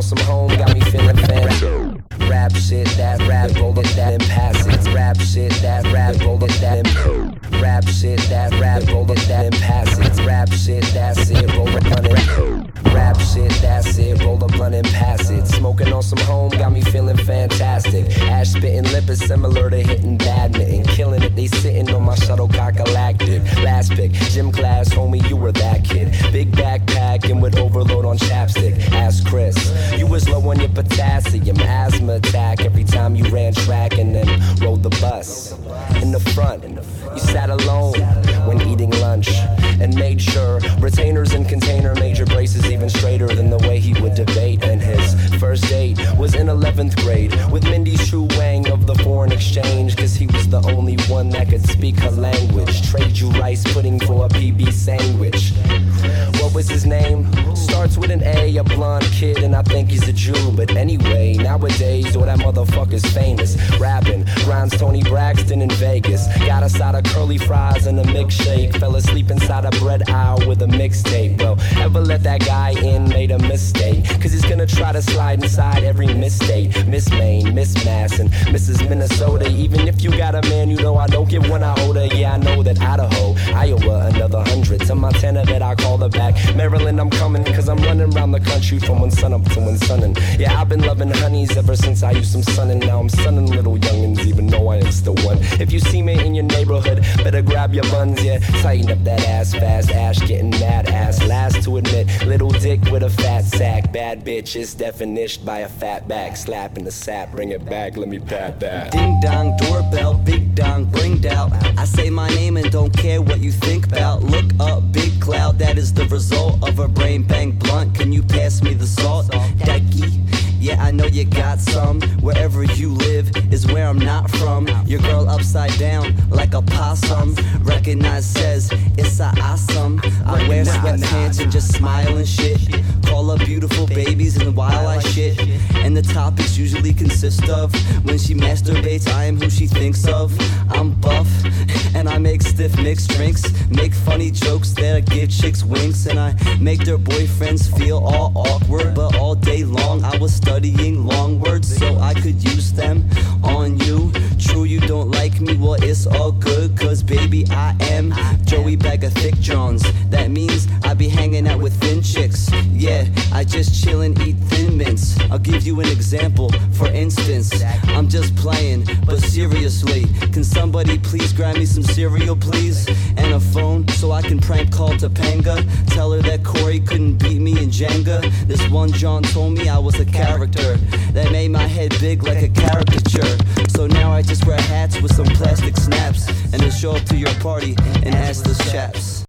on some home, got me feeling fancy. Rap shit, that rap, roll up that and pass it. Rap shit, that rap, roll up that and rap shit, that rap, roll up that and pass it. Rap shit, that's it, roll up blunt and rap shit, that's it, roll up blunt and pass it. Smoking on some home, got me feeling fantastic. Ash spitting lip is similar to hitting badminton. Killing it, they sitting on my shuttlecock galactic. Last pick, gym class, homie, you were that kid. Big backpack and with overload on chapstick. Ask Chris, you was low on your potassium. Asthma attack every time you ran track and then rode the bus. In the front, you sat alone when eating lunch and made sure retainers and container made your braces even straighter than the way he would debate. And his first date was in 11th grade with Mindy Shu Wang of the foreign exchange, cause he was the only one that could speak her language. Trade you rice pudding for a PB sandwich. What was his name? Starts with an A blonde kid, and I think he's a Jew. But anyway, nowadays, all that motherfucker's famous. Rapping, grinds Tony Braxton in Vegas. Got a side of curly fries and a milkshake. Fell asleep inside a bread aisle with a mixtape. Well, ever let that guy in, made a mistake. Cause he's gonna try to slide inside every misstate. Miss Maine, Miss Mass, and Mrs. Minnesota. Even if you got a man, you know I don't give one iota. Yeah, I know that Idaho, Iowa, another 100. To Montana that I call her back. Maryland, I'm coming, cause I'm running around the country from when sun up to when sunnin'. Yeah, I've been loving honeys ever since I used some sunnin'. Now I'm sunnin' little youngins, even though I ain't still one. If you see me in your neighborhood, better grab your buns, yeah. Tighten up that ass fast, Ash getting mad ass. Last to admit, little dick with a fat sack. Bad bitch is definition by a fat back. Slap in the sap, bring it back, let me pat that. Ding dong, doorbell, big dong, bringed out. I say my name and don't care what you think about. Look up, big cloud, that is the result of a brain bang blunt. Can you pass me the salt? Ducky. Yeah, I know you got some. Wherever you live is where I'm not from. Your girl upside down like a possum. Recognize says it's a awesome. I wear sweatpants and just smile and shit. Call up beautiful babies and while I shit. And the topics usually consist of when she masturbates, I am who she thinks of. I'm buff and I make stiff mixed drinks. Make funny jokes that give chicks winks. And I make their boyfriends feel all awkward. But all day long I was studying long words so I could use them on you. True, you don't like me, well it's all good. Cause baby I am Joey Bag of Thick Johns. That means I be hanging out with thin chicks. Yeah, I just chill and eat Thin Mints. I'll give you an example. For instance, I'm just playing, but seriously, can somebody please grab me some cereal please? And a phone so I can prank call Topanga. Tell her that Corey couldn't beat me in Jenga. This one John told me I was a character that made my head big like a caricature. So now I just wear hats with some plastic snaps and then show up to your party and ask those chaps.